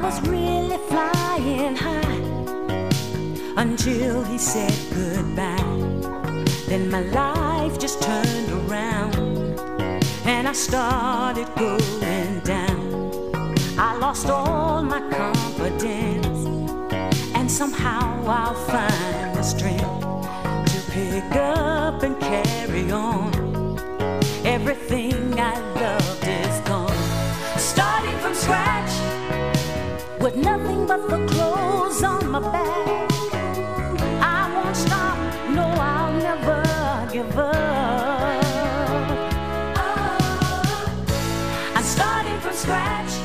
was really flying high until he said goodbye. Then my life just turned around and I started going down. I lost all my confidence, and somehow I'll find the strength to pick up and carry on. Everything I loved is gone. Starting from scratch with nothing but the clothes on my back. I won't stop, no, I'll never give up. I'm starting from scratch